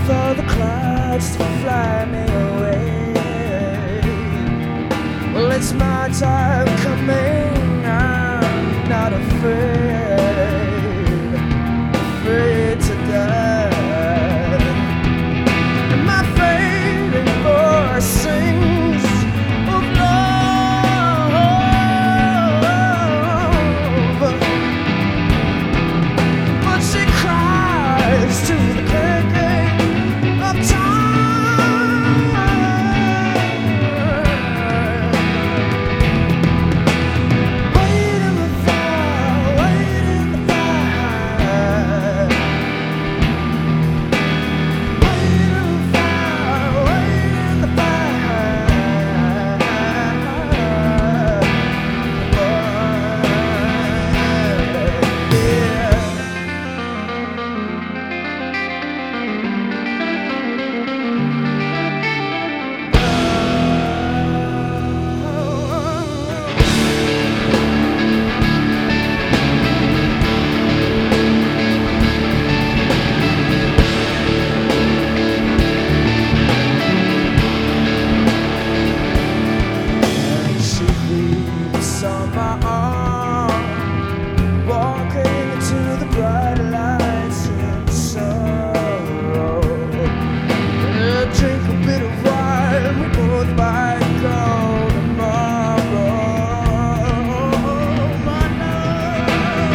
for the clouds to fly me away. Well, it's my time coming, I'm not afraid to die. And my fading voice sings of love, but she cries to the clicking of time. Wait in the fire, wait in the fire. Wait in the fire, wait in the she weeps on my arm, walking into the bright lights in sorrow. Drink a bit of wine, we both might go tomorrow. My love,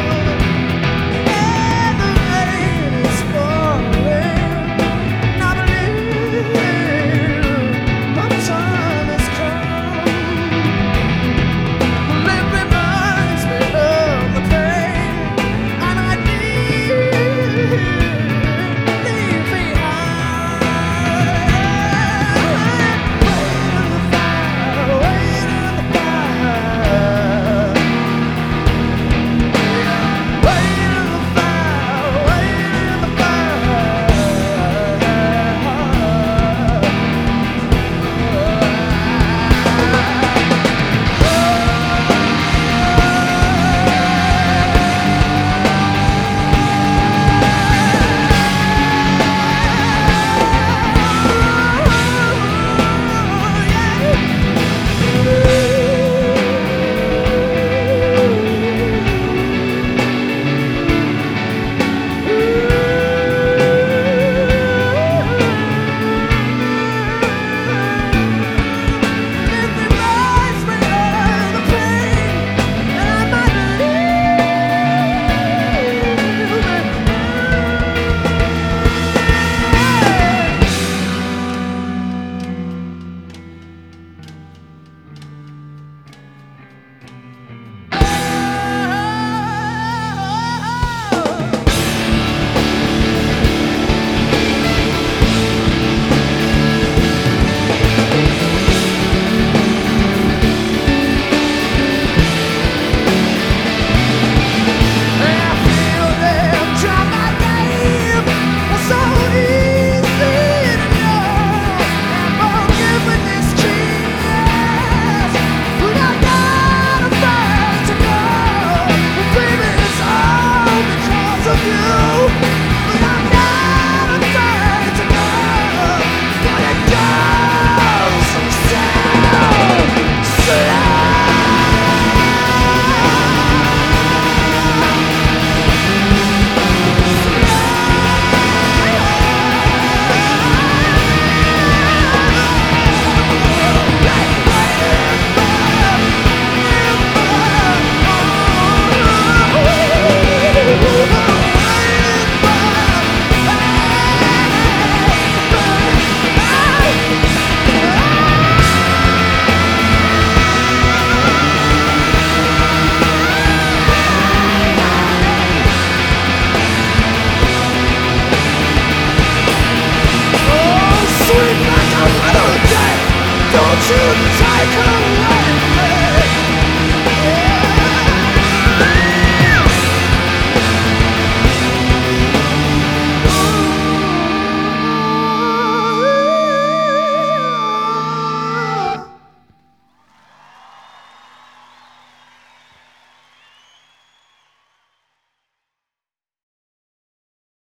and the rain is falling, and I believe my time has come. It reminds me of the pain, and I leave behind. Wait in the fire, wait in the fire. Wait in the fire, don't you take away